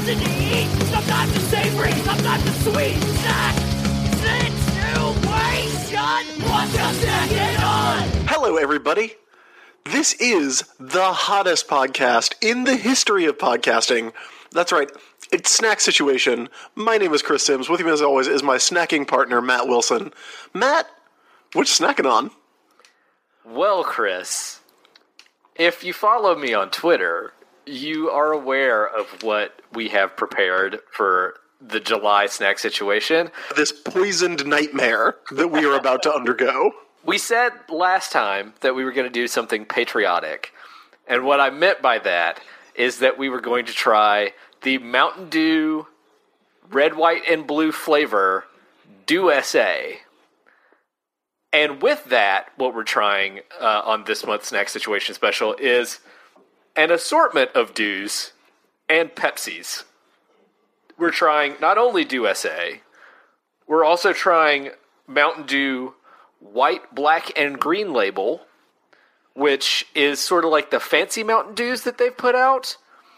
to eat, sometimes it's savory, sometimes it's sweet. Snack situation, what's your snacking on? Hello, everybody. This is the hottest podcast in the history of podcasting. That's right, it's Snack Situation. My name is Chris Sims. With me, as always, is my snacking partner, Matt Wilson. Matt, what you snacking on? Well, Chris, if you follow me on Twitter, you are aware of what we have prepared for the July Snack Situation. This poisoned nightmare that we are about to undergo. We said last time that we were going to do something patriotic, and what I meant by that is that we were going to try the Mountain Dew red, white, and blue flavor Dew SA. And with that, what we're trying on this month's Snack Situation special is an assortment of Dews and Pepsis. We're trying not only Dew SA, we're also trying Mountain Dew white, black, and green label, which is sort of like the fancy Mountain Dews that they've put out.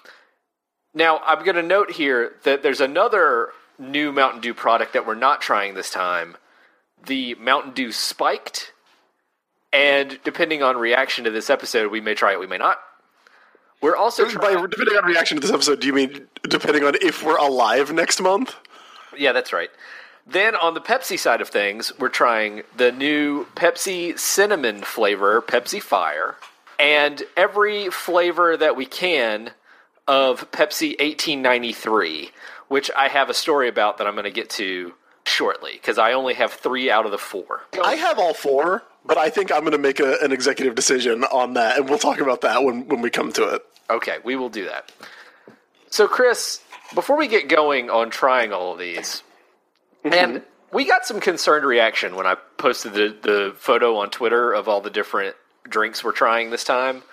Now, I'm going to note here that there's another new Mountain Dew product that we're not trying this time, the Mountain Dew Spiked, and depending on reaction to this episode, we may try it, we may not. We're also trying... Depending on reaction to this episode, do you mean depending on if we're alive next month? Yeah, that's right. Then on the Pepsi side of things, we're trying the new Pepsi Cinnamon flavor, Pepsi Fire, and every flavor that we can of Pepsi 1893, which I have a story about that I'm going to get to shortly, because I only have 3 out of the 4. I have all 4, but I think I'm going to make an executive decision on that, and we'll talk about that when we come to it. Okay, we will do that. So, Chris, before we get going on trying all of these, and we got some concerned reaction when I posted the photo on Twitter of all the different drinks we're trying this time.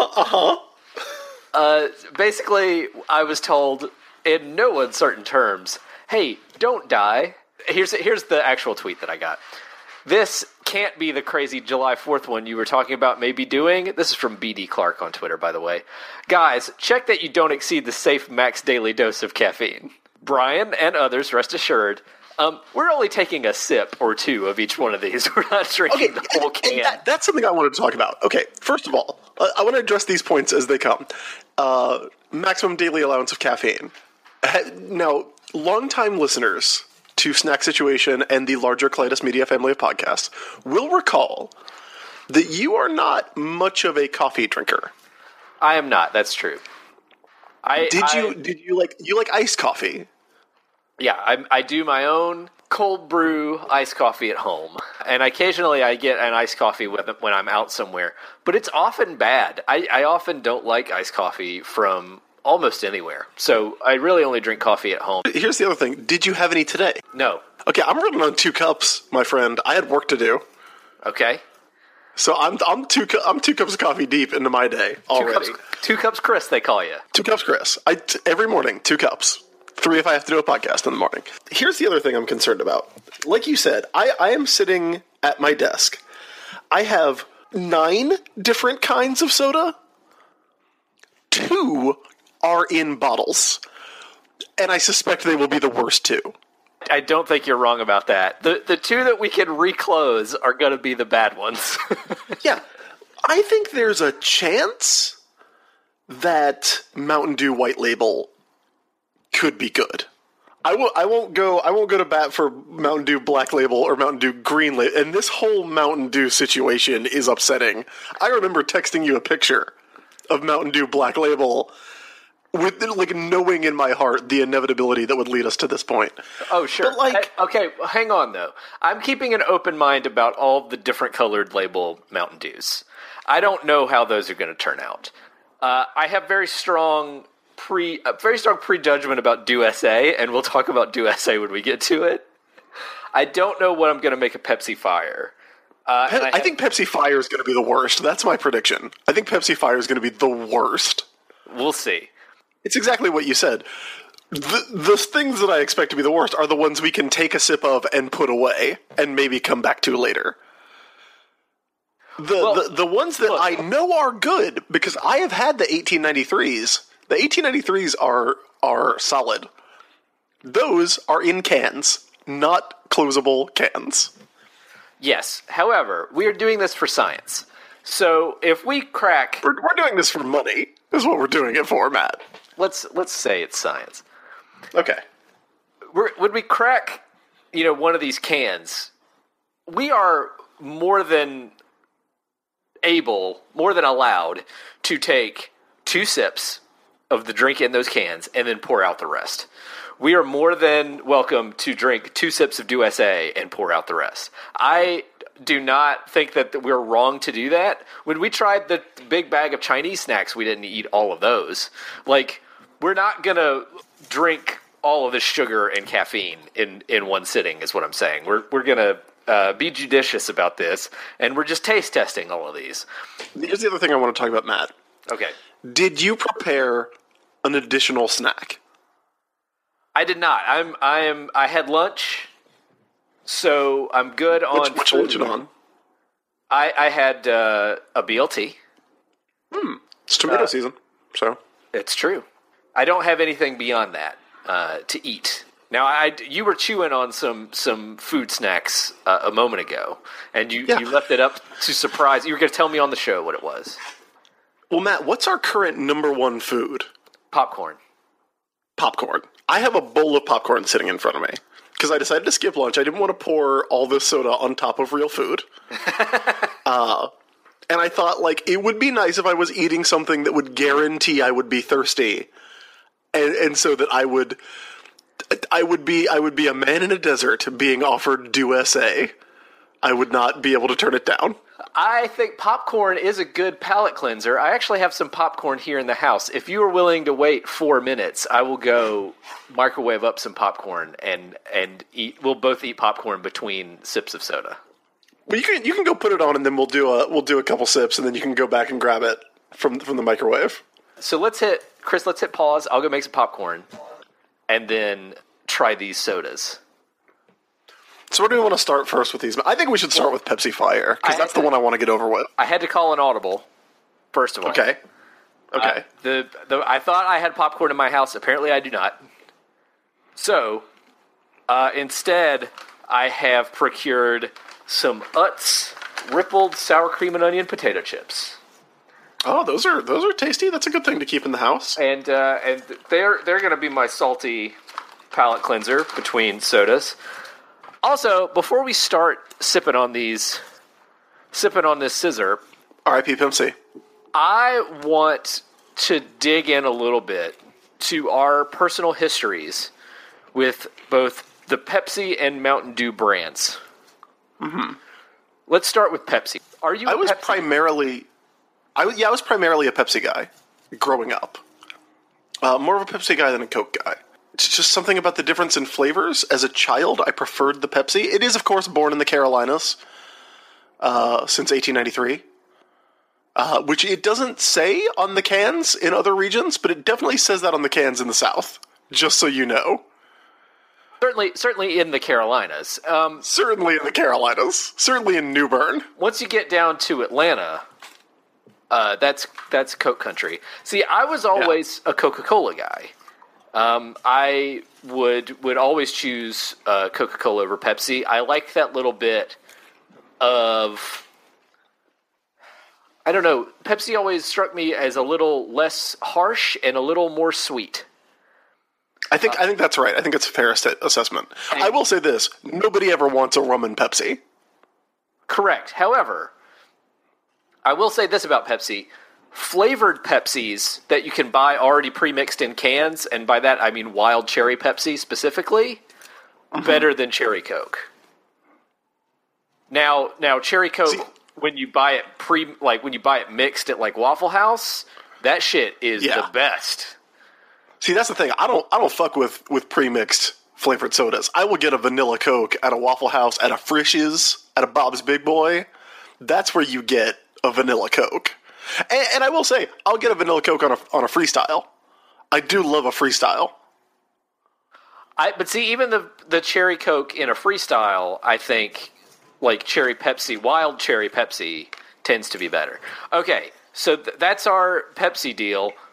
Basically, I was told in no uncertain terms, hey, don't die. Here's the actual tweet that I got. This can't be the crazy July 4th one you were talking about maybe doing. This is from BD Clark on Twitter, by the way. Guys, check that you don't exceed the safe max daily dose of caffeine. Brian and others, rest assured, we're only taking a sip or 2 of each one of these. We're not drinking the whole can. That's something I wanted to talk about. Okay, first of all, I want to address these points as they come. Maximum daily allowance of caffeine. Now, longtime listeners to Snack Situation and the larger Clytus Media family of podcasts will recall that you are not much of a coffee drinker. I am not. That's true. Did you like iced coffee? Yeah, I do my own cold brew iced coffee at home, and occasionally I get an iced coffee when I'm out somewhere, but it's often bad. I often don't like iced coffee from almost anywhere, so I really only drink coffee at home. Here's the other thing. Did you have any today? No. Okay, I'm running on 2 cups, my friend. I had work to do. Okay. So I'm 2 cups of coffee deep into my day already. 2 cups Chris, they call you. 2 cups Chris. Every morning, 2 cups. 3 if I have to do a podcast in the morning. Here's the other thing I'm concerned about. Like you said, I am sitting at my desk. I have 9 different kinds of soda. 2 are in bottles. And I suspect they will be the worst 2. I don't think you're wrong about that. The 2 that we can reclose are going to be the bad ones. Yeah. I think there's a chance that Mountain Dew White Label could be good. I won't go to bat for Mountain Dew Black Label or Mountain Dew Green Label, and this whole Mountain Dew situation is upsetting. I remember texting you a picture of Mountain Dew Black Label with knowing in my heart the inevitability that would lead us to this point. Oh, sure. But okay, hang on though. I'm keeping an open mind about all the different colored label Mountain Dews. I don't know how those are going to turn out. I have very strong prejudgment about Dew SA, and we'll talk about Dew SA when we get to it. I don't know what I'm going to make a Pepsi Fire. I think Pepsi Fire is going to be the worst. That's my prediction. I think Pepsi Fire is going to be the worst. We'll see. It's exactly what you said. The things that I expect to be the worst are the ones we can take a sip of and put away and maybe come back to later. The ones that I know are good, because I have had the 1893s. The 1893s are solid. Those are in cans, not closable cans. Yes. However, we are doing this for science. So if we crack, We're doing this for money. Is what we're doing it for, Matt. let's say it's science. Okay. When we crack, one of these cans, we are more than allowed to take 2 sips of the drink in those cans and then pour out the rest. We are more than welcome to drink 2 sips of Dew SA and pour out the rest. I do not think that we're wrong to do that. When we tried the big bag of Chinese snacks, we didn't eat all of those. Like, we're not going to drink all of this sugar and caffeine in one sitting, is what I'm saying. We're going to be judicious about this, and we're just taste testing all of these. Here's the other thing I want to talk about, Matt. Okay. Did you prepare an additional snack? I did not. I had lunch, so I'm good on Which food. lunch you on? I had a BLT. It's tomato season, so. It's true. I don't have anything beyond that to eat. Now, you were chewing on some food snacks a moment ago, and you left it up to surprise. You were going to tell me on the show what it was. Well, Matt, what's our current number one food? Popcorn. Popcorn. I have a bowl of popcorn sitting in front of me because I decided to skip lunch. I didn't want to pour all this soda on top of real food. And I thought, like, it would be nice if I was eating something that would guarantee I would be thirsty, and so that I would be a man in a desert being offered Dew SA. I would not be able to turn it down. I think popcorn is a good palate cleanser. I actually have some popcorn here in the house. If you are willing to wait 4 minutes, I will go microwave up some popcorn and eat. We'll both eat popcorn between sips of soda. Well, you can go put it on, and then we'll do a couple sips, and then you can go back and grab it from the microwave. So let's hit pause. I'll go make some popcorn, and then try these sodas. So where do we want to start first with these? I think we should start with Pepsi Fire, because that's the one I want to get over with. I had to call an audible, first of all. Okay. I thought I had popcorn in my house. Apparently I do not. So, instead, I have procured some Utz rippled sour cream and onion potato chips. Oh, those are tasty. That's a good thing to keep in the house. And they're going to be my salty palate cleanser between sodas. Also, before we start sipping on this scissor, R.I.P. Pepsi. I want to dig in a little bit to our personal histories with both the Pepsi and Mountain Dew brands. Mm-hmm. Let's start with Pepsi. Are you? I was primarily a Pepsi guy growing up. More of a Pepsi guy than a Coke guy. It's just something about the difference in flavors. As a child, I preferred the Pepsi. It is, of course, born in the Carolinas since 1893, which it doesn't say on the cans in other regions, but it definitely says that on the cans in the South, just so you know. Certainly in the Carolinas. Certainly in the Carolinas. Certainly in New Bern. Once you get down to Atlanta, that's Coke country. See, I was always a Coca-Cola guy. I would always choose Coca-Cola over Pepsi. I like that little bit of, I don't know, Pepsi always struck me as a little less harsh and a little more sweet. I think that's right. I think it's a fair assessment. I will say this. Nobody ever wants a rum and Pepsi. Correct. However, I will say this about Pepsi. Flavored Pepsis that you can buy already pre-mixed in cans, and by that I mean wild cherry Pepsi specifically, better than cherry Coke. Now cherry Coke, when you buy it mixed at like Waffle House, that shit is the best. See, that's the thing. I don't fuck with pre-mixed flavored sodas. I will get a vanilla Coke at a Waffle House, at a Frisch's, at a Bob's Big Boy. That's where you get a vanilla Coke. And I will say, I'll get a vanilla Coke on a Freestyle. I do love a Freestyle. But see, even the cherry Coke in a Freestyle, I think, like cherry Pepsi, wild cherry Pepsi, tends to be better. Okay, so that's our Pepsi deal.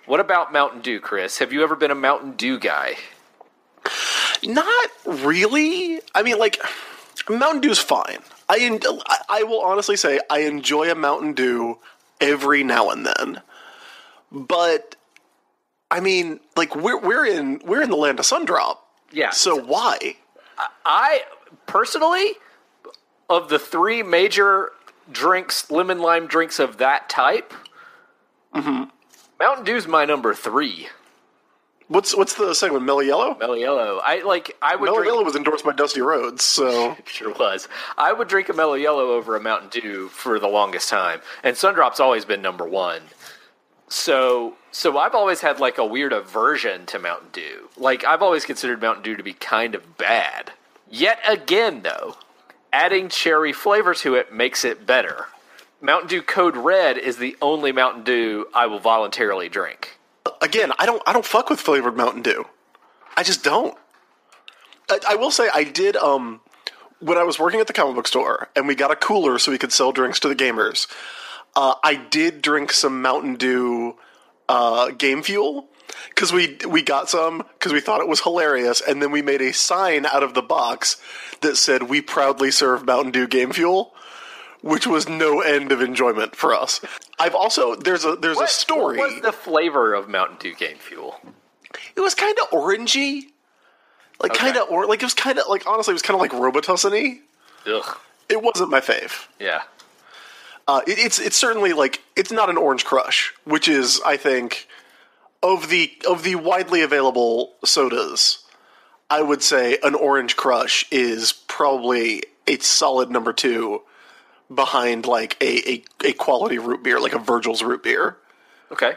What about Mountain Dew, Chris? Have you ever been a Mountain Dew guy? Not really. I mean, like, Mountain Dew's fine. I will honestly say I enjoy a Mountain Dew every now and then. But I mean, like, we're in the land of Sundrop. Yeah. So why? I personally, of the three major drinks, lemon lime drinks of that type, Mountain Dew's my number 3. What's the second one? Mellow Yellow? Mellow Yellow. I would Mellow drink, Yellow was endorsed by Dusty Rhodes, so sure was. I would drink a Mellow Yellow over a Mountain Dew for the longest time, and Sundrop's always been number 1. So I've always had like a weird aversion to Mountain Dew. Like, I've always considered Mountain Dew to be kind of bad. Yet again, though, adding cherry flavor to it makes it better. Mountain Dew Code Red is the only Mountain Dew I will voluntarily drink. again, I don't fuck with flavored Mountain Dew. I just don't. I will say I did when I was working at the comic book store and we got a cooler so we could sell drinks to the gamers. I did drink some Mountain Dew Game Fuel because we got some because we thought it was hilarious, and then we made a sign out of the box that said "We proudly serve Mountain Dew Game Fuel," which was no end of enjoyment for us. I've also there's a story. What was the flavor of Mountain Dew Game Fuel? It was kind of orangey, like Okay. it was kind of like honestly it was kind of like Robitussin-y. Ugh. It wasn't my fave. Yeah. It's certainly like it's not an Orange Crush, which is I think of the widely available sodas, I would say an Orange Crush is probably a solid number 2 behind like a quality root beer, like a Virgil's root beer. Okay.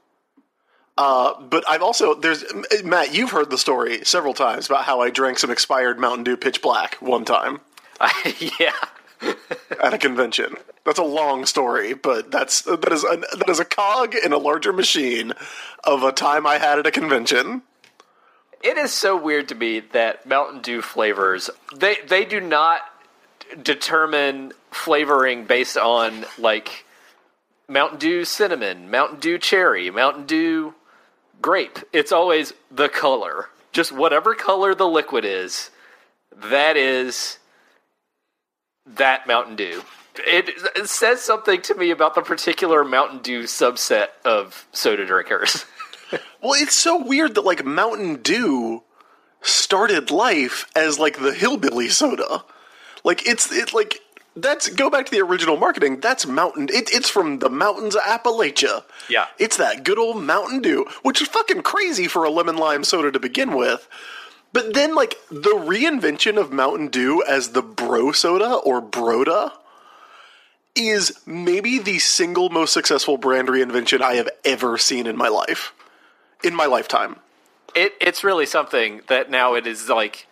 But I've also Matt, you've heard the story several times about how I drank some expired Mountain Dew Pitch Black one time Yeah. at a convention. That's a long story, but that is a cog in a larger machine of a time I had at a convention. It is so weird to me that Mountain Dew flavors, they do not determine flavoring based on, like, Mountain Dew cinnamon, Mountain Dew cherry, Mountain Dew grape. It's always the color. Just whatever color the liquid is, that is that Mountain Dew. It says something to me about the particular Mountain Dew subset of soda drinkers. Well, it's so weird that like Mountain Dew started life as like the hillbilly soda. Like it's like that's go back to the original marketing. That's Mountain. It's from the mountains of Appalachia. Yeah. It's that good old Mountain Dew, which is fucking crazy for a lemon lime soda to begin with. But then like the reinvention of Mountain Dew as the bro soda or Broda is maybe the single most successful brand reinvention I have ever seen in my life. In my lifetime. It's really something that now it is like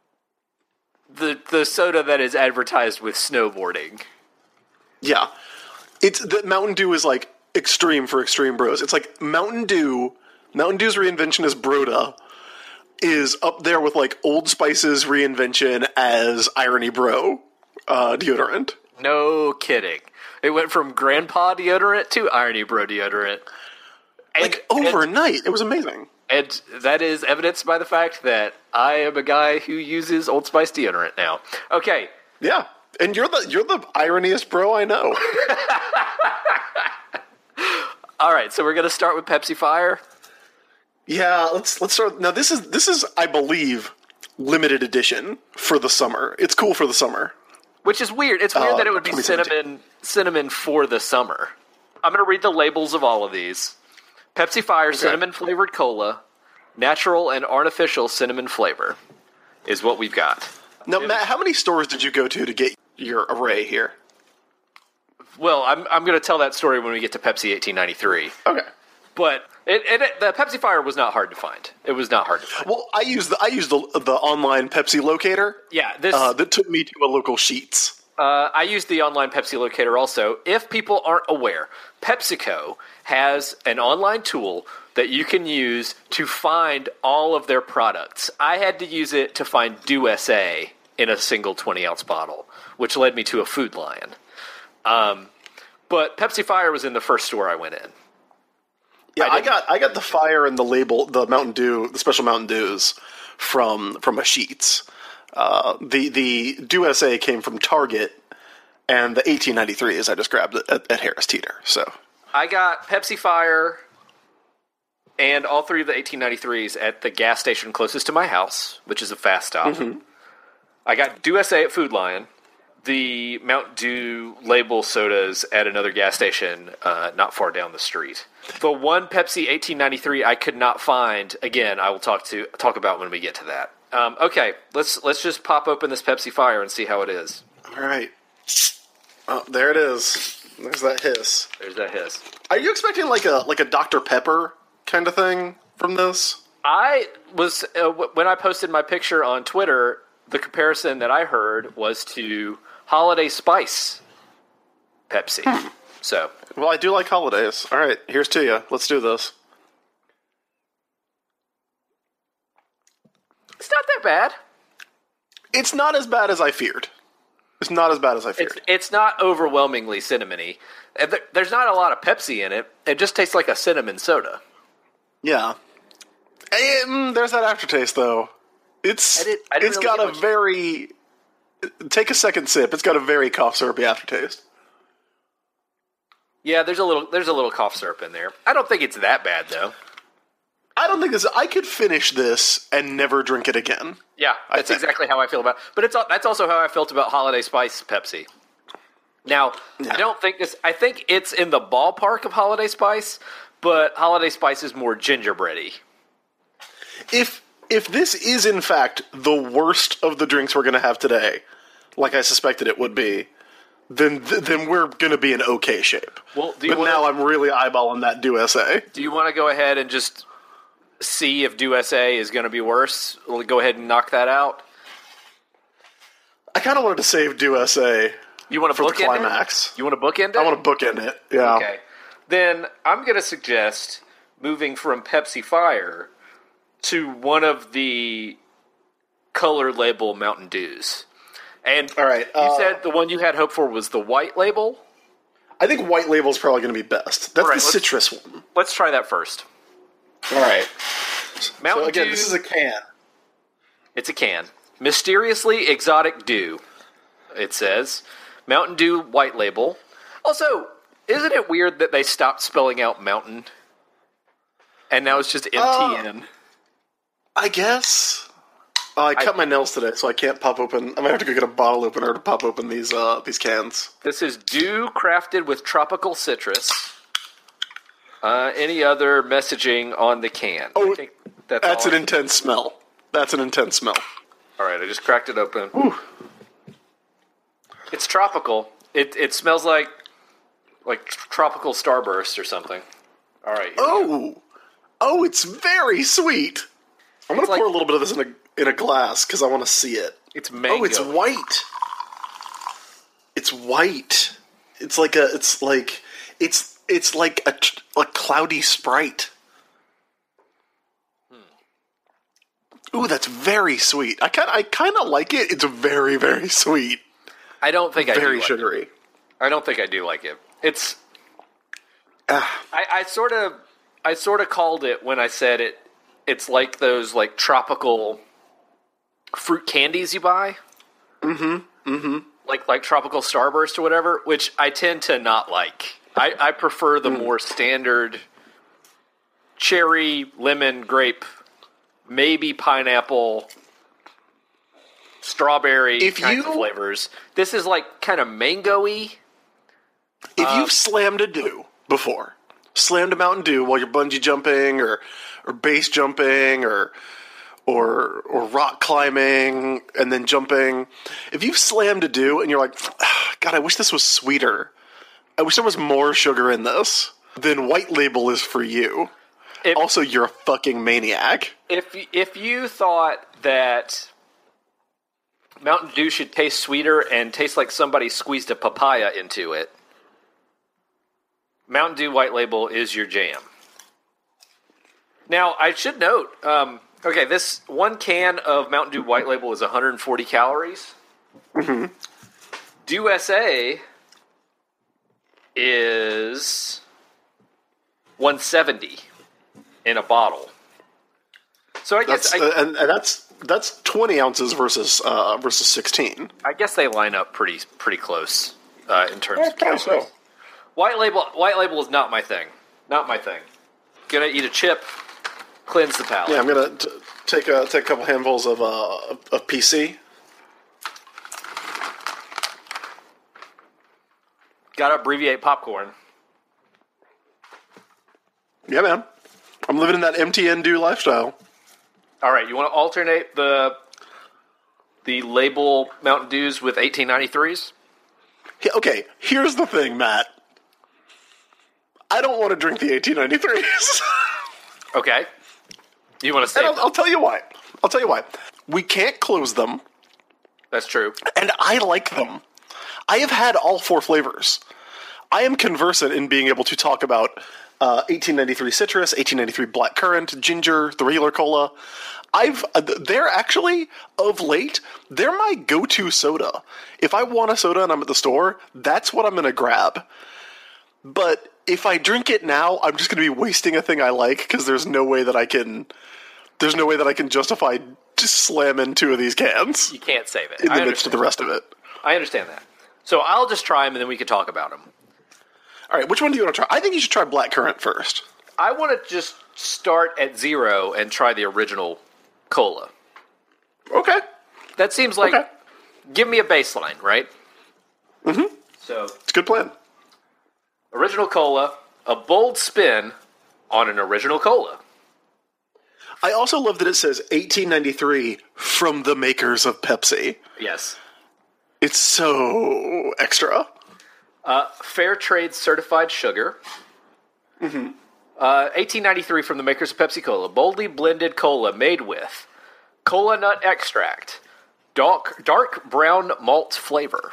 the soda that is advertised with snowboarding. Yeah. It's that Mountain Dew is like extreme for extreme bros. It's like Mountain Dew's reinvention as Broda is up there with like Old Spice's reinvention as Irony Bro deodorant. No kidding. It went from Grandpa deodorant to Irony Bro deodorant. Like overnight. It was amazing. And that is evidenced by the fact that I am a guy who uses Old Spice deodorant now. Okay. Yeah. And you're the ironiest bro I know. All right, so we're going to start with Pepsi Fire. Yeah, let's start. Now this is I believe limited edition for the summer. It's cool for the summer. Which is weird. It's weird that it would be 2017. cinnamon for the summer. I'm going to read the labels of all of these. Pepsi Fire cinnamon flavored cola, natural and artificial cinnamon flavor is what we've got. Now, Matt, how many stores did you go to get your array here? Well, I'm going to tell that story when we get to Pepsi 1893. Okay. But the Pepsi Fire was not hard to find. It was not hard to find. Well, I used the online Pepsi locator. Yeah, that took me to a local Sheetz. I used the online Pepsi locator also. If people aren't aware, PepsiCo has an online tool that you can use to find all of their products. I had to use it to find Dew SA in a single 20-ounce bottle, which led me to a Food Lion. But Pepsi Fire was in the first store I went in. Yeah, I got the fire and the label, the Mountain Dew, the special Mountain Dews from a Sheetz. The Dew SA came from Target, and the 1893s I just grabbed it at Harris Teeter. So I got Pepsi Fire and all three of the 1893s at the gas station closest to my house, which is a fast stop. Mm-hmm. I got Dew SA at Food Lion, the Mountain Dew label sodas at another gas station not far down the street. The one Pepsi 1893 I could not find, again, I will talk about when we get to that. Okay, let's just pop open this Pepsi Fire and see how it is. All right. Oh, there it is. There's that hiss. There's that hiss. Are you expecting like a Dr. Pepper kind of thing from this? I was when I posted my picture on Twitter, the comparison that I heard was to Holiday Spice Pepsi. So, well, I do like holidays. All right, here's to you. Let's do this. It's not that bad. It's not as bad as I feared. It's not overwhelmingly cinnamony. There's not a lot of Pepsi in it. It just tastes like a cinnamon soda. Yeah. And there's that aftertaste, though. It's got a very... Take a second sip. It's got a very cough syrupy aftertaste. Yeah, there's a little cough syrup in there. I don't think it's that bad, though. I don't think this... I could finish this and never drink it again. Yeah, that's exactly how I feel about it. But that's also how I felt about Holiday Spice Pepsi. Now, yeah. I think it's in the ballpark of Holiday Spice, but Holiday Spice is more gingerbready. If this is, in fact, the worst of the drinks we're going to have today, like I suspected it would be, then we're going to be in okay shape. Well, now I'm really eyeballing that Dew SA. Do you want to go ahead and just see if Dew SA is going to be worse? We'll go ahead and knock that out. I kind of wanted to save Dew SA. You want to bookend the climax? You want to bookend it? I want to bookend it. Yeah. Okay. Then I'm going to suggest moving from Pepsi Fire to one of the color label Mountain Dews. And all right, you said the one you had hope for was the white label? I think white label is probably going to be best. That's the citrus one. Let's try that first. All right. Mountain so again, Dew, this is a can. It's a can. Mysteriously Exotic Dew, it says. Mountain Dew white label. Also, isn't it weird that they stopped spelling out mountain? And now it's just MTN. I guess. I cut my nails today, so I can't pop open. I'm going to have to go get a bottle opener to pop open these cans. This is Dew crafted with tropical citrus. Any other messaging on the can? Oh, I think that's an intense smell. That's an intense smell. All right, I just cracked it open. Ooh. It's tropical. It smells like tropical Starburst or something. All right. Oh, it's very sweet. I'm going to pour a little bit of this in a glass because I want to see it. It's mango. Oh, it's white. It's white. It's like a cloudy Sprite. Ooh, that's very sweet. I kind of like it. It's very, very sweet. I don't think I do very like sugary. It. I don't think I do like it. It's. I sort of called it when I said it. It's like those tropical fruit candies you buy. Mm-hmm. Mm-hmm. Like tropical Starburst or whatever, which I tend to not like. I prefer the more standard cherry, lemon, grape, maybe pineapple, strawberry kinds of flavors. This is kind of mango-y. If you've slammed a Dew before, slammed a Mountain Dew while you're bungee jumping or base jumping or rock climbing and then jumping, if you've slammed a Dew and you're like, God, I wish this was sweeter. I wish there was more sugar in this. Then white label is for you. Also, you're a fucking maniac. If you thought that Mountain Dew should taste sweeter and taste like somebody squeezed a papaya into it, Mountain Dew white label is your jam. Now, I should note, this one can of Mountain Dew white label is 140 calories. Mm-hmm. Dew SA is 170 in a bottle. So I guess and that's 20 ounces versus 16. I guess they line up pretty close in terms of Okay, so. White label is not my thing. Not my thing. Gonna eat a chip, cleanse the palate. Yeah, I'm gonna take a couple handfuls of PC. Gotta abbreviate popcorn. Yeah, man. I'm living in that MTN Dew lifestyle. All right, you want to alternate the label Mountain Dews with 1893s? Okay, here's the thing, Matt. I don't want to drink the 1893s. Okay. You want to save And I'll tell you why. We can't close them, That's true. and I like them. I have had all 4 flavors. I am conversant in being able to talk about 1893 citrus, 1893 blackcurrant, ginger, the regular cola. They're actually, of late, they're my go-to soda. If I want a soda and I'm at the store, that's what I'm going to grab. But if I drink it now, I'm just going to be wasting a thing I like because there's no way that I can justify just slamming 2 of these cans You can't save it. in the midst of the rest of it. I understand that. So I'll just try them and then we can talk about them. All right, which one do you want to try? I think you should try blackcurrant first. I want to just start at 0 and try the original cola. Okay. That seems like, Okay. give me a baseline, right? Mm-hmm. So, It's a good plan. original cola, a bold spin on an original cola. I also love that it says 1893 from the makers of Pepsi. Yes. It's so extra. Fair trade certified sugar. Mm-hmm. 1893 from the makers of Pepsi Cola. Boldly blended cola made with cola nut extract, dark brown malt flavor,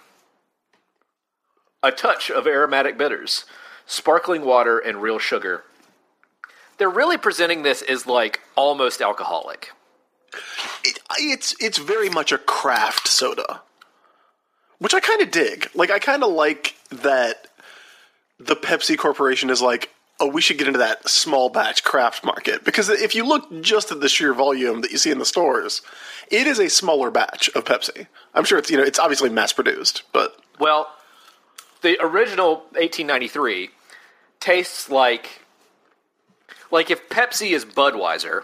a touch of aromatic bitters, sparkling water, and real sugar. They're really presenting this as like almost alcoholic. It's very much a craft soda, which I kind of dig. Like, I kind of like that the Pepsi Corporation is like, oh, we should get into that small batch craft market. Because if you look just at the sheer volume that you see in the stores, it is a smaller batch of Pepsi. I'm sure it's, it's obviously mass produced, but Well, the original 1893 tastes like if Pepsi is Budweiser,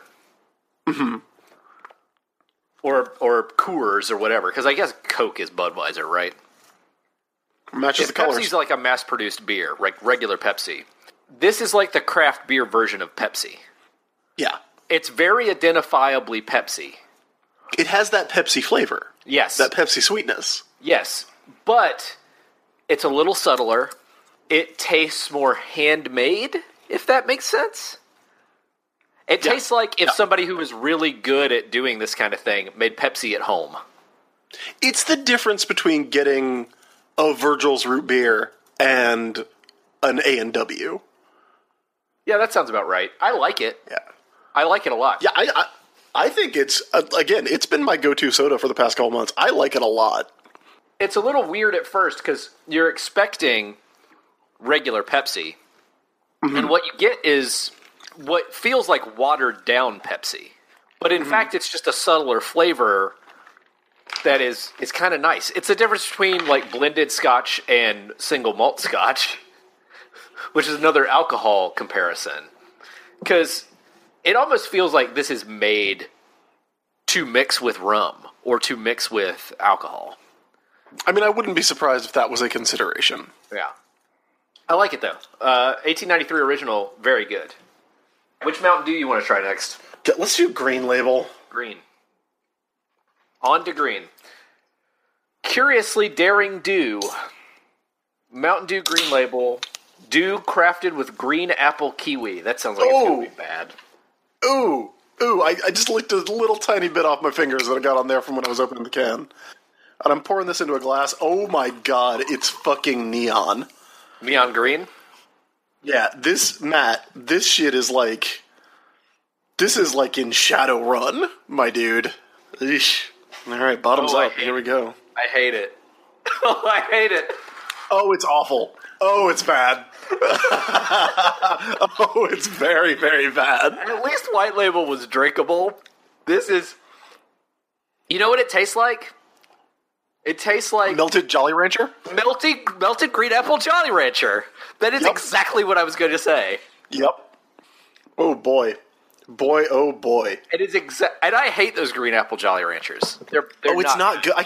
or Coors or whatever, because I guess Coke is Budweiser, right? matches If the colors. Pepsi's like a mass-produced beer, like regular Pepsi, this is like the craft beer version of Pepsi. Yeah. It's very identifiably Pepsi. It has that Pepsi flavor. Yes. That Pepsi sweetness. Yes, but it's a little subtler. It tastes more handmade, if that makes sense. It Yeah. tastes like if somebody who was really good at doing this kind of thing made Pepsi at home. It's the difference between getting a Virgil's root beer and an A&W. Yeah, that sounds about right. I like it. Yeah. I like it a lot. Yeah, I think it's, again, it's been my go-to soda for the past couple months. I like it a lot. It's a little weird at first because you're expecting regular Pepsi, and what you get is what feels like watered-down Pepsi. But in fact, it's just a subtler flavor that is kind of nice. It's a difference between like blended Scotch and single malt Scotch, which is another alcohol comparison. Because it almost feels like this is made to mix with rum or to mix with alcohol. I mean, I wouldn't be surprised if that was a consideration. Yeah. I like it, though. 1893 original, very good. Which Mountain Dew you want to try next? Let's do Green Label. Green. On to green. Curiously Daring Dew. Mountain Dew Green Label. Dew crafted with green apple kiwi. That sounds like it's going to be bad. Ooh, I just licked a little tiny bit off my fingers that I got on there from when I was opening the can. And I'm pouring this into a glass. Oh my god, it's fucking neon. Neon green? Yeah, this shit is like... This is like in Shadowrun, my dude. Eesh. Alright, bottoms Oh, I up. hate Here we go. I hate it. Oh, I hate it. Oh, it's awful. Oh, it's bad. Oh, it's very, very bad. At least White Label was drinkable. This is... You know what it tastes like? It tastes like Melted Jolly Rancher? melted green apple Jolly Rancher. That is exactly what I was going to say. Yep. Oh, boy. Boy, oh, boy. It is and I hate those green apple Jolly Ranchers. They're It's not good.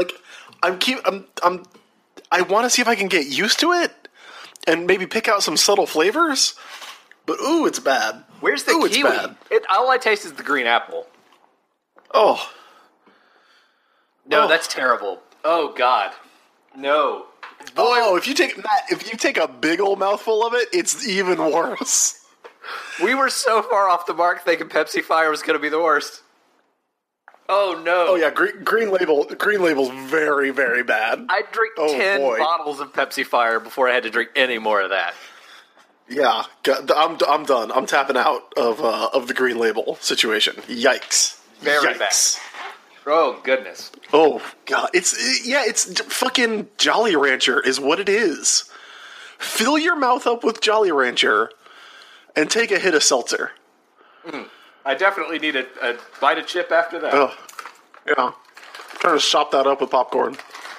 I want to see if I can get used to it and maybe pick out some subtle flavors. But, ooh, it's bad. Where's the Ooh, kiwi? It's bad. All I taste is the green apple. Oh. No, Oh. that's terrible. Oh, God. No. Oh, if you take a big old mouthful of it, it's even worse. We were so far off the mark thinking Pepsi Fire was going to be the worst. Oh, no. Oh yeah, green label's very, very bad. I'd drink Oh, 10 boy. bottles of Pepsi Fire before I had to drink any more of that. Yeah, I'm done. I'm tapping out of the green label situation. Yikes. Very Yikes. bad. Oh, goodness. Oh god, it's fucking Jolly Rancher is what it is. Fill your mouth up with Jolly Rancher and take a hit of seltzer. I definitely need a bite of chip after that. Oh, yeah. Trying to chop that up with popcorn.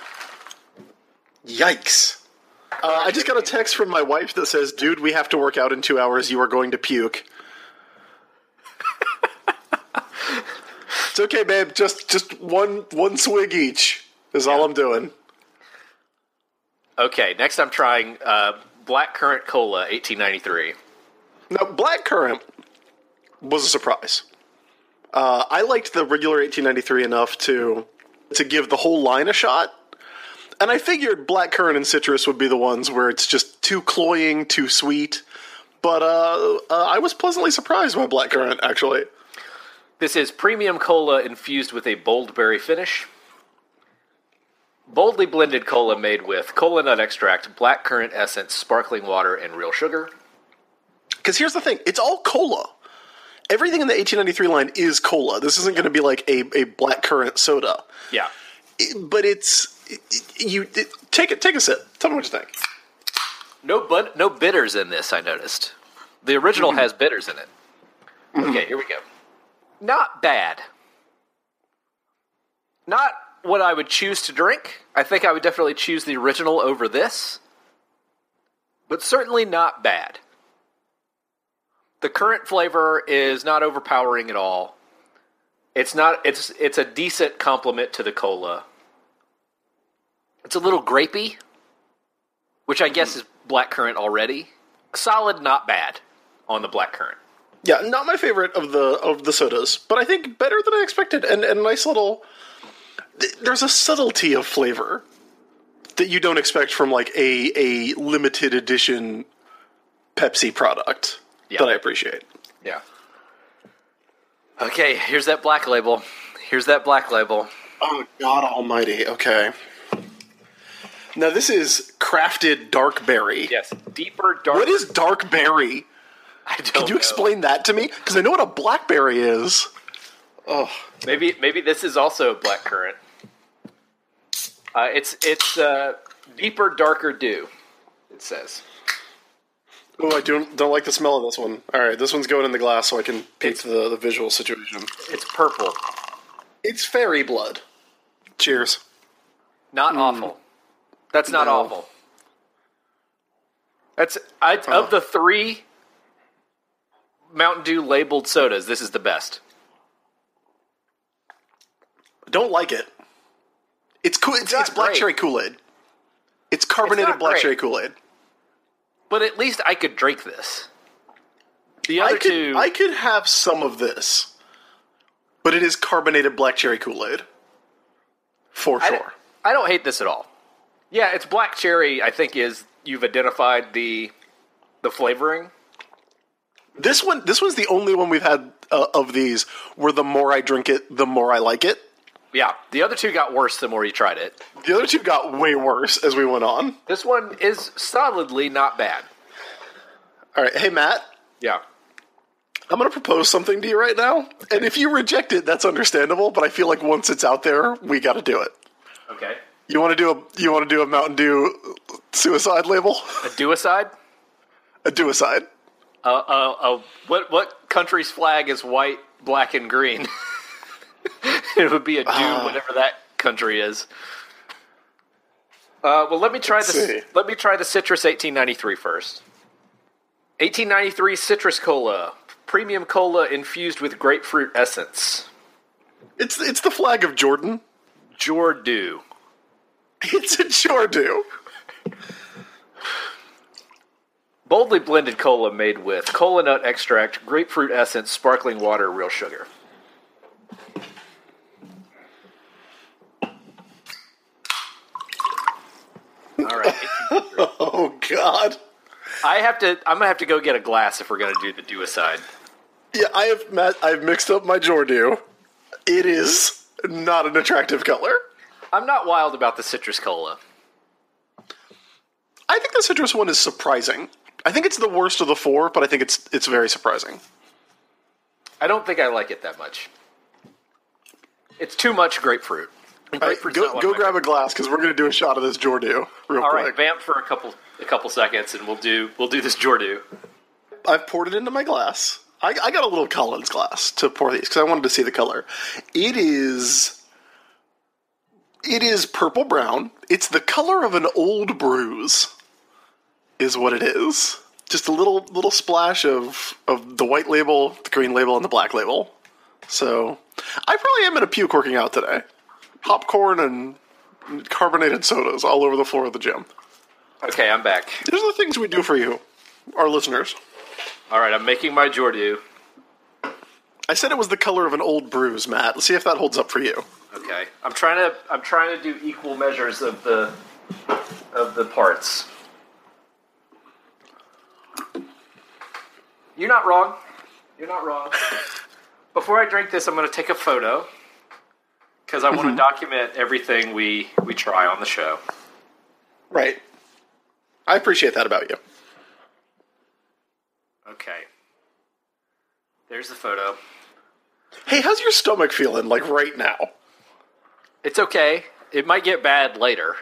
Yikes. I just got a text from my wife that says, "Dude, we have to work out in 2 hours. You are going to puke." It's okay, babe. Just one swig each is all I'm doing. Okay, next I'm trying Black Currant Cola 1893. Now, Blackcurrant was a surprise. I liked the regular 1893 enough to give the whole line a shot. And I figured blackcurrant and citrus would be the ones where it's just too cloying, too sweet. But I was pleasantly surprised by blackcurrant, actually. This is premium cola infused with a bold berry finish. Boldly blended cola made with cola nut extract, blackcurrant essence, sparkling water, and real sugar. Because here's the thing, it's all cola. Everything in the 1893 line is cola. This isn't going to be like a blackcurrant soda. Yeah. But take a sip. Tell me what you think. No bitters in this, I noticed. The original has bitters in it. Okay, here we go. Not bad. Not what I would choose to drink. I think I would definitely choose the original over this. But certainly not bad. The currant flavor is not overpowering at all. It's a decent complement to the cola. It's a little grapey, which I guess is blackcurrant already. Solid, not bad on the blackcurrant. Yeah, not my favorite of the sodas, but I think better than I expected. And a nice little... There's a subtlety of flavor that you don't expect from like a limited edition Pepsi product that I appreciate. Yeah. Okay, here's that black label. Oh, God almighty. Okay. Now, this is crafted dark berry. Yes, deeper, darker. What is dark berry? I don't Can you know. explain that to me? Because I know what a blackberry is. Oh, Maybe this is also blackcurrant. It's deeper, darker dew. It says. oh, I don't like the smell of this one. All right, this one's going in the glass so I can paint the visual situation. It's purple. It's fairy blood. Cheers. Not awful. That's not No. awful. Of the 3 Mountain Dew labeled sodas, this is the best. Don't like it. It's cool. It's not black great. cherry Kool-Aid. It's carbonated not black great. cherry Kool-Aid. But at least I could drink this. The other two... I could have some of this, but it is carbonated black cherry Kool-Aid. For sure. I don't hate this at all. Yeah, it's black cherry, I think you've identified the flavoring. This one's the only one we've had of these where the more I drink it, the more I like it. Yeah, the other two got worse the more you tried it. The other two got way worse as we went on. This one is solidly not bad. All right, hey Matt, Yeah. I'm going to propose something to you right now, and if you reject it, that's understandable. But I feel like once it's out there, we got to do it. Okay. You want to do a Mountain Dew suicide label? A Dew-a-side? A duocide. What country's flag is white, black, and green? It would be a whatever that country is. Well, let me try this. Let me try the Citrus 1893 first. 1893 Citrus Cola, premium cola infused with grapefruit essence. It's the flag of Jordan. Jordu. It's a Jordu. Boldly blended cola made with cola nut extract, grapefruit essence, sparkling water, real sugar. All right. Oh God. I'm gonna have to go get a glass if we're gonna do the duocide. Yeah, I've mixed up my Jordu. It is not an attractive color. I'm not wild about the citrus cola. I think the citrus one is surprising. I think it's the worst of the four, but I think it's very surprising. I don't think I like it that much. It's too much grapefruit. Right, go grab a glass because we're going to do a shot of this Jordu real quick. All right, vamp for a couple seconds, and we'll do this Jordu. I've poured it into my glass. I got a little Collins glass to pour these because I wanted to see the color. It is purple brown. It's the color of an old bruise, is what it is. Just a little splash of the white label, the green label, and the black label. So I probably am going to puke working out today. Popcorn and carbonated sodas all over the floor of the gym. Okay, I'm back. These are the things we do for you, our listeners. All right, I'm making my Jordu. I said it was the color of an old bruise, Matt. Let's see if that holds up for you. Okay, I'm trying to do equal measures of the parts. You're not wrong. You're not wrong. Before I drink this, I'm going to take a photo because I want to document everything we try on the show. Right. I appreciate that about you. Okay. There's the photo. Hey, how's your stomach feeling, like, right now? It's okay. It might get bad later.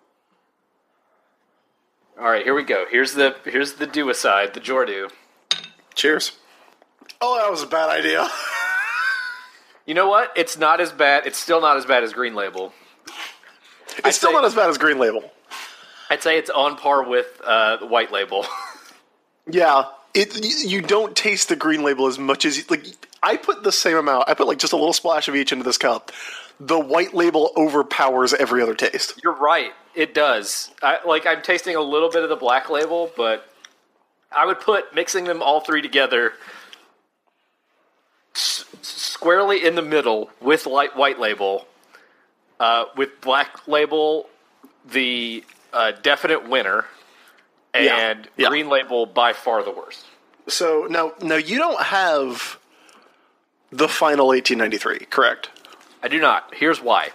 All right, here we go. Here's the duocide, the Jordu. Cheers. Oh, that was a bad idea. You know what? It's not as bad. It's still not as bad as Green Label. It's still not as bad as Green Label. I'd say it's on par with White Label. Yeah. You don't taste the Green Label as much as... I put the same amount. I put, just a little splash of each into this cup. The White Label overpowers every other taste. You're right. It does. I'm tasting a little bit of the Black Label, but I would put mixing them all three together squarely in the middle with White Label, with Black Label the definite winner, and Green Label by far the worst. So now you don't have the final 1893, correct? I do not. Here's why.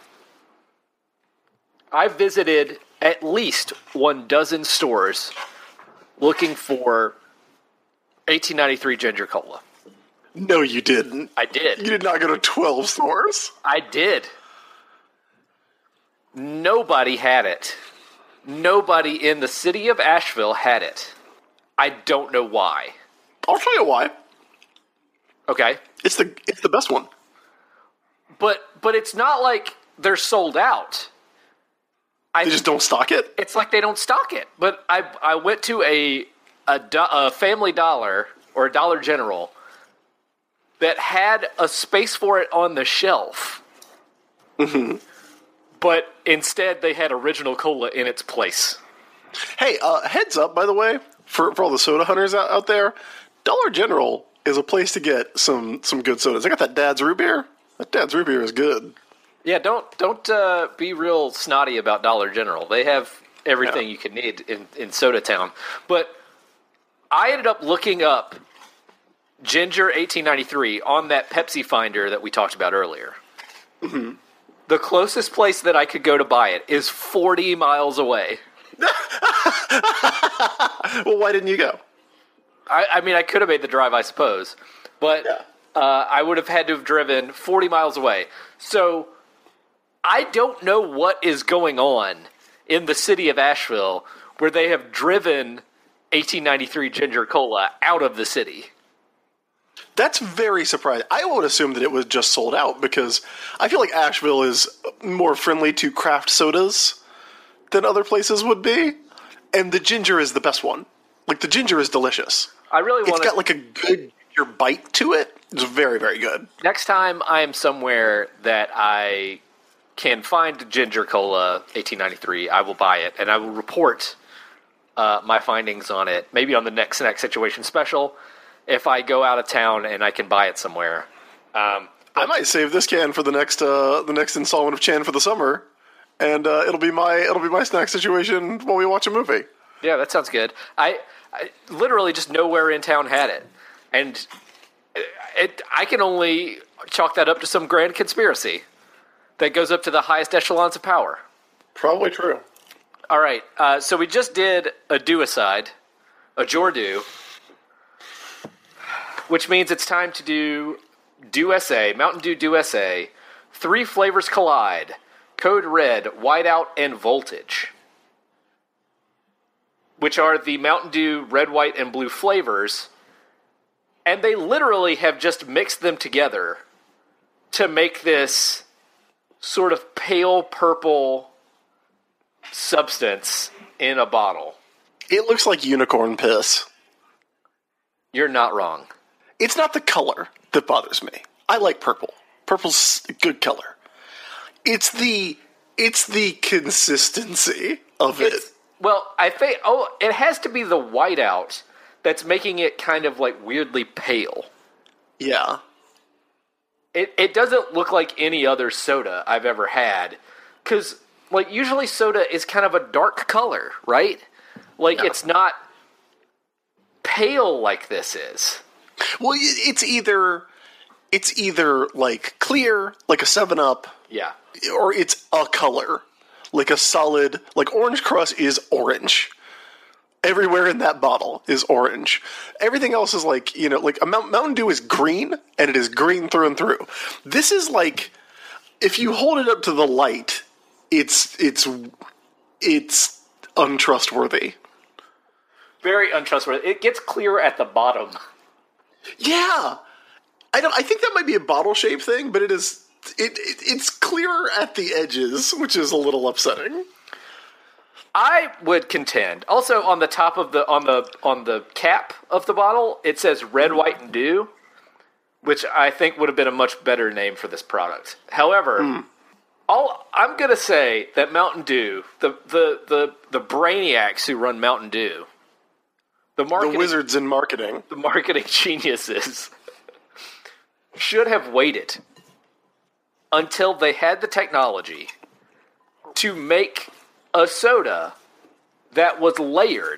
I visited at least 12 stores looking for 1893 Ginger Cola. No, you didn't. I did. You did not go to 12 stores? I did. Nobody had it. Nobody in the city of Asheville had it. I don't know why. I'll tell you why. Okay. It's the best one. But it's not like they're sold out. They just don't stock it? It's like they don't stock it. But I went to a Family Dollar or a Dollar General that had a space for it on the shelf. Mm-hmm. But instead they had Original Cola in its place. Hey, heads up, by the way, for all the soda hunters out there, Dollar General is a place to get some good sodas. I got that Dad's Root Beer. That Dad's Root Beer is good. Yeah, don't be real snotty about Dollar General. They have everything you can need in Soda Town. But I ended up looking up Ginger 1893 on that Pepsi Finder that we talked about earlier. Mm-hmm. The closest place that I could go to buy it is 40 miles away. Well, why didn't you go? I mean, I could have made the drive, I suppose. But I would have had to have driven 40 miles away. So I don't know what is going on in the city of Asheville where they have driven 1893 ginger cola out of the city. That's very surprising. I would assume that it was just sold out because I feel like Asheville is more friendly to craft sodas than other places would be. And the ginger is the best one. Like, the ginger is delicious. I really want It's got like a good ginger bite to it. It's very, very good. Next time I am somewhere that I can find ginger cola 1893, I will buy it, and I will report my findings on it, maybe on the next situation special, if I go out of town and I can buy it somewhere. I might save this can for the next installment of Chan for the summer, and it'll be my snack situation while we watch a movie. Yeah, that sounds good. I literally just nowhere in town had it, and I can only chalk that up to some grand conspiracy that goes up to the highest echelons of power. Probably true. All right, so we just did a do-aside, a Jordu, which means it's time to do Do-SA, Mountain Dew Do-SA, 3 flavors collide, Code Red, Whiteout, and Voltage, which are the Mountain Dew red, white, and blue flavors, and they literally have just mixed them together to make this sort of pale purple substance in a bottle. It looks like unicorn piss. You're not wrong. It's not the color that bothers me. I like purple. Purple's a good color. It's the consistency of it. Well, I think it has to be the whiteout that's making it kind of like weirdly pale. Yeah. It doesn't look like any other soda I've ever had, because like usually soda is kind of a dark color, right? Like it's not pale like this is. Well, it's either like clear, like a 7-Up, Yeah. or it's a color, like a solid, like Orange Crush is orange. Everywhere in that bottle is orange. Everything else is like, like a Mountain Dew is green, and it is green through and through. This is like, if you hold it up to the light, it's untrustworthy. Very untrustworthy. It gets clear at the bottom. Yeah, I think that might be a bottle shape thing, but it's clearer at the edges, which is a little upsetting. I would contend. Also, on the top of on the cap of the bottle, it says red, white, and dew, which I think would have been a much better name for this product. However, I'm gonna say that Mountain Dew, the brainiacs who run Mountain Dew, the wizards in marketing, the marketing geniuses, should have waited until they had the technology to make a soda that was layered.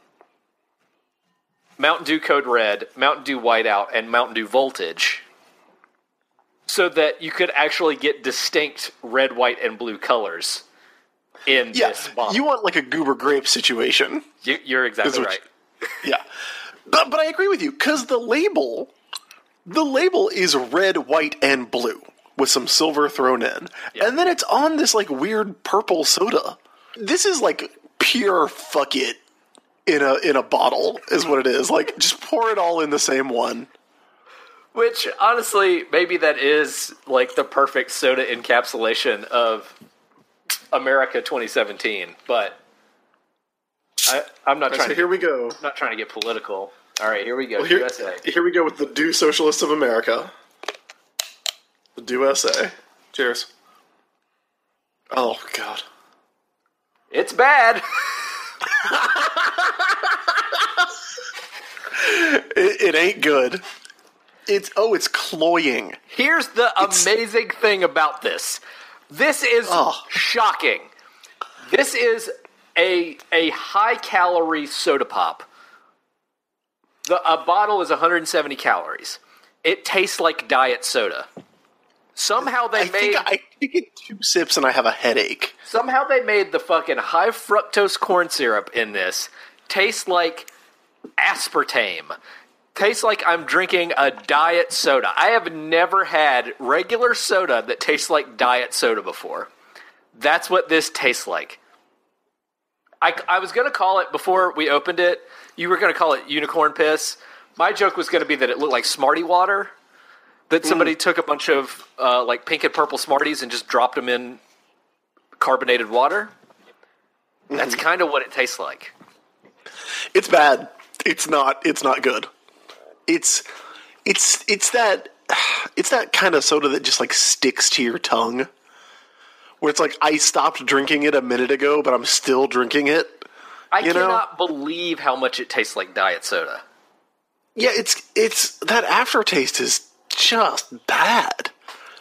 Mountain Dew Code Red, Mountain Dew Whiteout, and Mountain Dew Voltage, so that you could actually get distinct red, white, and blue colors in this bottle. You want like a Goober Grape situation. You're exactly right. Yeah. But I agree with you, because the label is red, white, and blue, with some silver thrown in. Yeah. And then it's on this like weird purple soda. This is like pure fuck it in a bottle, is what it is. Like, just pour it all in the same one. Which, honestly, maybe that is like the perfect soda encapsulation of America 2017, but I'm not trying. So here we go. Not trying to get political. All right, here we go. Well, USA. Here we go with the Dew Socialists of America. The Dew SA. Cheers. Oh God. It's bad. It ain't good. It's cloying. Here's the amazing thing about this. This is shocking. This is a high-calorie soda pop. A bottle is 170 calories. It tastes like diet soda. Somehow I think I get 2 sips and I have a headache. Somehow they made the fucking high fructose corn syrup in this taste like aspartame. Tastes like I'm drinking a diet soda. I have never had regular soda that tastes like diet soda before. That's what this tastes like. I was going to call it, before we opened it, you were going to call it unicorn piss. My joke was going to be that it looked like Smartie water, that somebody took a bunch of like pink and purple Smarties and just dropped them in carbonated water. That's kind of what it tastes like. It's bad. It's not good. It's that kind of soda that just like sticks to your tongue. Where it's like, I stopped drinking it a minute ago, but I'm still drinking it. I cannot believe how much it tastes like diet soda. Yeah, it's that aftertaste is just bad.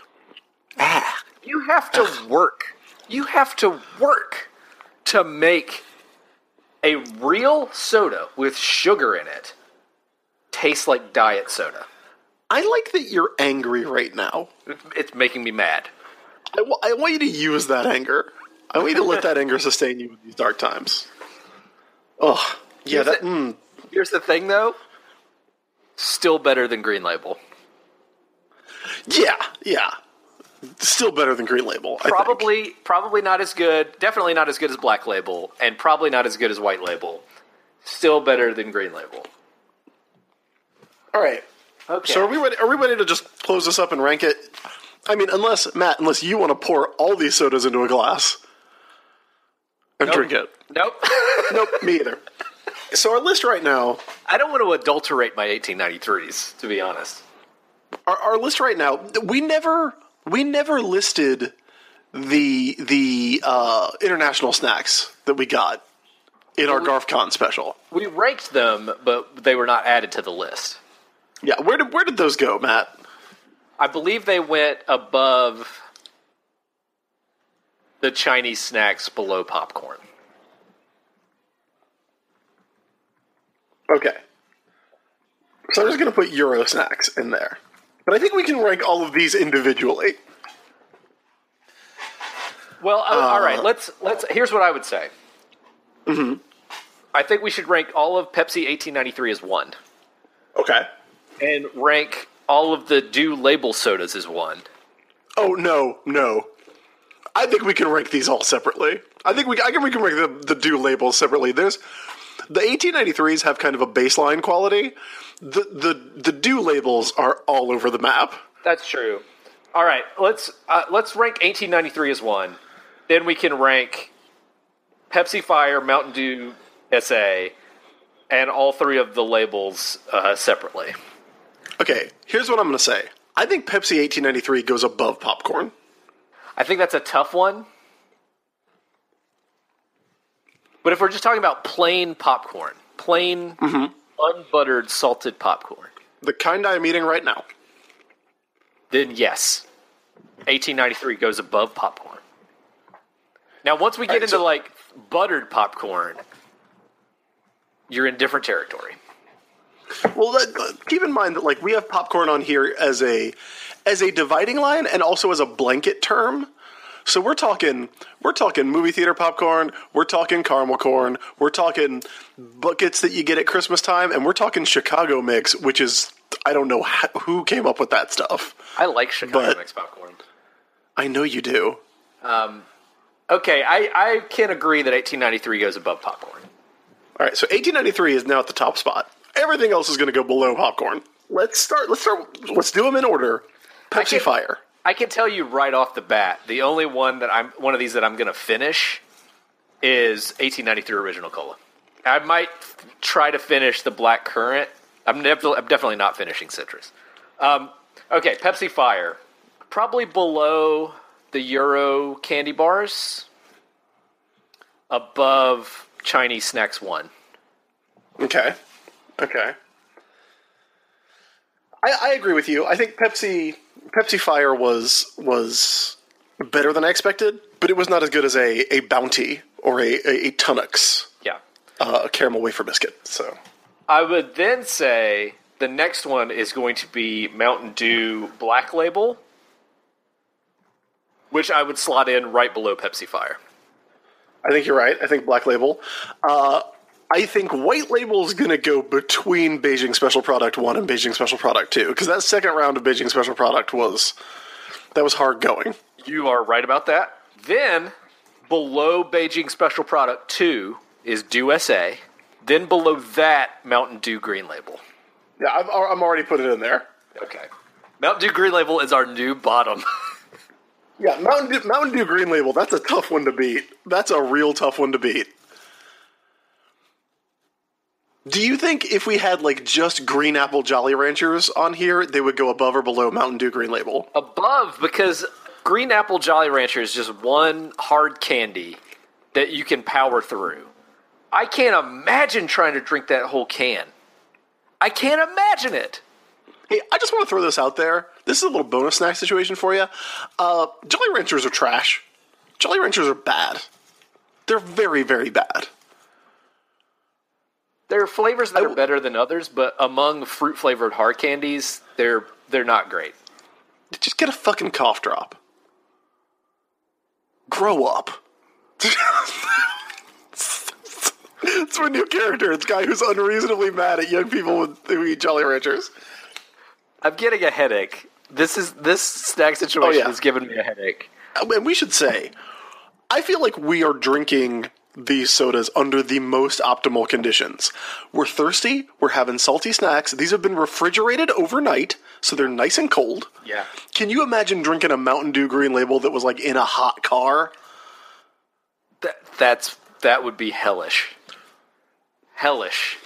You have to work. You have to work to make a real soda with sugar in it taste like diet soda. I like that you're angry right now. It's making me mad. I want you to use that anger. I want you to let that anger sustain you in these dark times. Oh, yeah. Here's the thing, though. Still better than Green Label. Yeah. Still better than Green Label, I think. Probably not as good. Definitely not as good as Black Label, and probably not as good as White Label. Still better than Green Label. All right. Okay. So are we ready to just close this up and rank it? I mean, unless you want to pour all these sodas into a glass and drink it. Nope. Nope, me either. So our list right now... I don't want to adulterate my 1893s, to be honest. Our list right now, we never listed the international snacks that we got in our GarfCon special. We ranked them, but they were not added to the list. Yeah, where did those go, Matt? I believe they went above the Chinese snacks, below popcorn. Okay. So I'm just going to put Euro snacks in there. But I think we can rank all of these individually. Well, all right. Let's. Here's what I would say. Mm-hmm. I think we should rank all of Pepsi 1893 as 1. Okay. And rank all of the Dew label sodas as 1. Oh, no. I think we can rank these all separately. I think we can rank the Dew labels separately. There's the 1893s have kind of a baseline quality. The Dew labels are all over the map. That's true. All right, let's rank 1893 as 1. Then we can rank Pepsi Fire, Mountain Dew SA, and all 3 of the labels separately. Okay, here's what I'm going to say. I think Pepsi 1893 goes above popcorn. I think that's a tough one. But if we're just talking about plain popcorn, plain unbuttered salted popcorn, the kind I'm eating right now, then yes, 1893 goes above popcorn. Now, once we get into like buttered popcorn, you're in different territory. Well, keep in mind that like we have popcorn on here as a dividing line and also as a blanket term. So we're talking movie theater popcorn, we're talking caramel corn, we're talking buckets that you get at Christmas time, and we're talking Chicago mix, which is, I don't know who came up with that stuff. I like Chicago mix popcorn. I know you do. Okay, I can agree that 1893 goes above popcorn. All right, so 1893 is now at the top spot. Everything else is going to go below popcorn. Let's do them in order. Pepsi Fire. I can tell you right off the bat, the only one of these that I'm going to finish is 1893 Original Cola. I might try to finish the Black Currant. I'm definitely not finishing Citrus. Okay, Pepsi Fire, probably below the Euro candy bars, above Chinese Snacks 1. Okay. I agree with you. I think Pepsi Fire was better than I expected, but it was not as good as a Bounty or a Tunnux. Yeah. A caramel wafer biscuit. So I would then say the next one is going to be Mountain Dew Black Label, which I would slot in right below Pepsi Fire. I think you're right. I think Black Label. I think White Label is going to go between Beijing Special Product 1 and Beijing Special Product 2, because that second round of Beijing Special Product was hard going. You are right about that. Then, below Beijing Special Product 2 is Dew SA. Then below that, Mountain Dew Green Label. Yeah, I'm already put it in there. Okay. Mountain Dew Green Label is our new bottom. Yeah, Mountain Dew Green Label, that's a tough one to beat. That's a real tough one to beat. Do you think if we had, like, just Green Apple Jolly Ranchers on here, they would go above or below Mountain Dew Green Label? Above, because Green Apple Jolly Rancher is just one hard candy that you can power through. I can't imagine trying to drink that whole can. I can't imagine it. Hey, I just want to throw this out there. This is a little bonus snack situation for you. Jolly Ranchers are trash. Jolly Ranchers are bad. They're very, very bad. There are flavors that are better than others, but among fruit-flavored hard candies, they're not great. Just get a fucking cough drop. Grow up. It's my new character. It's a guy who's unreasonably mad at young people who eat Jolly Ranchers. I'm getting a headache. This snack situation is giving me a headache. And we should say, I feel like we are drinking these sodas under the most optimal conditions. We're thirsty. We're having salty snacks. These have been refrigerated overnight, so they're nice and cold. Yeah. Can you imagine drinking a Mountain Dew Green Label that was like in a hot car? That would be hellish. Hellish.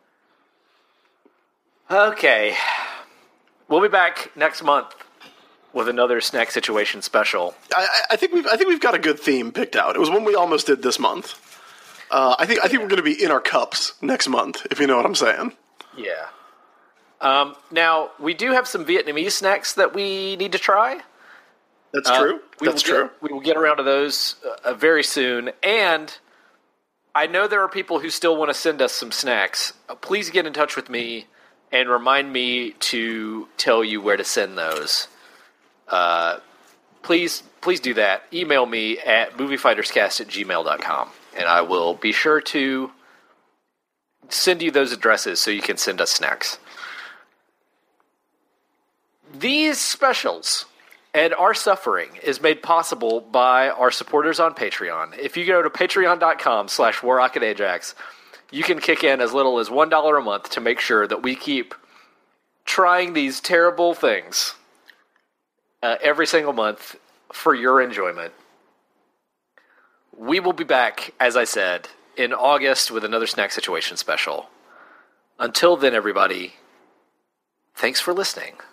Okay. We'll be back next month with another snack situation special. I think we've got a good theme picked out. It was one we almost did this month. I think we're going to be in our cups next month, if you know what I'm saying. Yeah. Now we do have some Vietnamese snacks that we need to try. That's true. That's true. We will get around to those very soon. And I know there are people who still want to send us some snacks. Please get in touch with me and remind me to tell you where to send those. Please do that. Email me at moviefighterscast@gmail.com, and I will be sure to send you those addresses so you can send us snacks. These specials and our suffering is made possible by our supporters on Patreon. If you go to patreon.com/WarRocketAjax, you can kick in as little as $1 a month to make sure that we keep trying these terrible things every single month for your enjoyment. We will be back, as I said, in August with another snack situation special. Until then, everybody, thanks for listening.